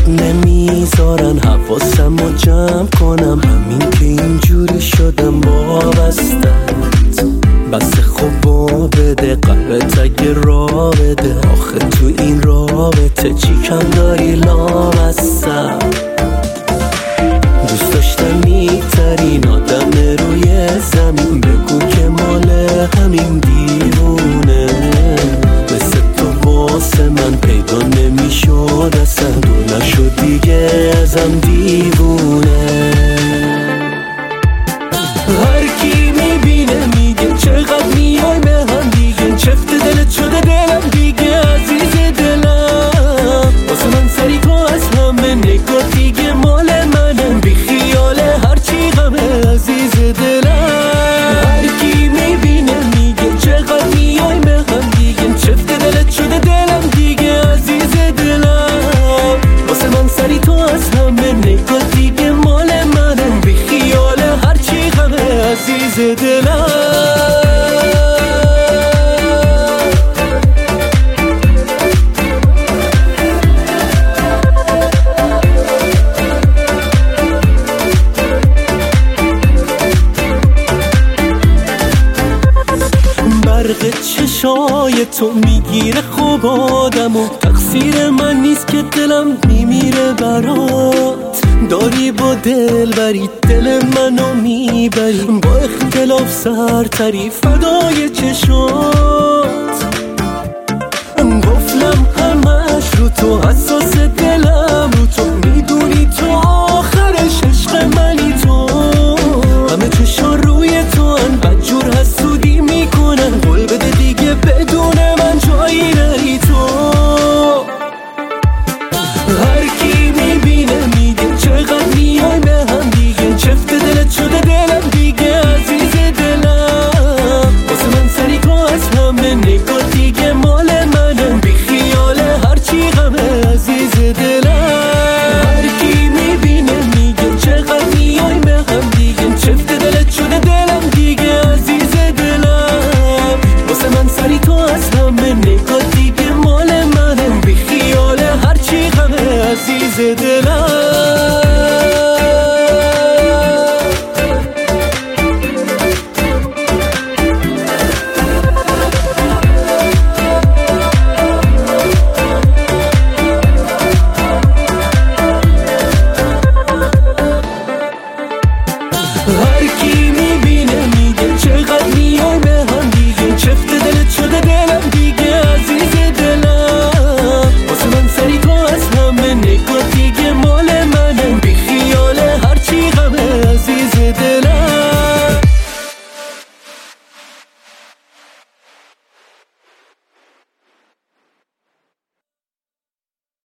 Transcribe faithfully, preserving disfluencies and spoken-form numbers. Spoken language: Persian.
نمیذارن حواسم رو جمع کنم، همین که اینجوری شدم وابستت. بس خوبا بده قلبت اگه را بده، آخه تو این رابطه چی کم داری لامصب. دوست داشتنی ترین آدم روی زمین، بگو که مال همین دیوونه مثل تو واسه من پیدا نمیشد، اصلا دور نشد دیگه ازم دیوونه. هر کی میبینه میگه چقدر میای به هم دیگه، چفت دلت شده دلم دیگه عزیز دلم. واسه من سری تو از همه نگاه دیگه مال منم، بی خیاله هرچی غمه عزیز دلم. هر کی میبینه میگه چقدر میای به هم دیگه، چفت دلت شده دلم دیگه عزیز دلم. واسه من سری تو از همه نگاه دیگه مال منم، بی خیاله هرچی غمه عزیز دلم. برق چشای تو میگیره خوب آدمو، تقصیر من نیست که دلم میمیره برات. داری با دل بری دل منو میبری، با اختلاف سرتری فدای چشات. گفتم همش رو تو، حساس دلم رو تو، میدونی تو آخرش عشق منی تو. همه چشان روی تو ان بدجور حسودی میکنن، قول بده دیگه بدون من جایی نری تو. هر کی میبینه میگه چقدر میای به هم دیگه، چفت دلت شده دلم دیگه عزیز دلم. واسه من سری تو از همه نگاه دیگه مال منم، بی خیاله هرچی غمه عزیز دلم. هر کی میبینه میگه چقدر میای به هم دیگه، چفت دلت شده دلم دیگه عزیز دلم. واسه من سری تو از همه نگاه دیگه مال منم، بی خیاله هرچی غمه عزیز دلم. هر کی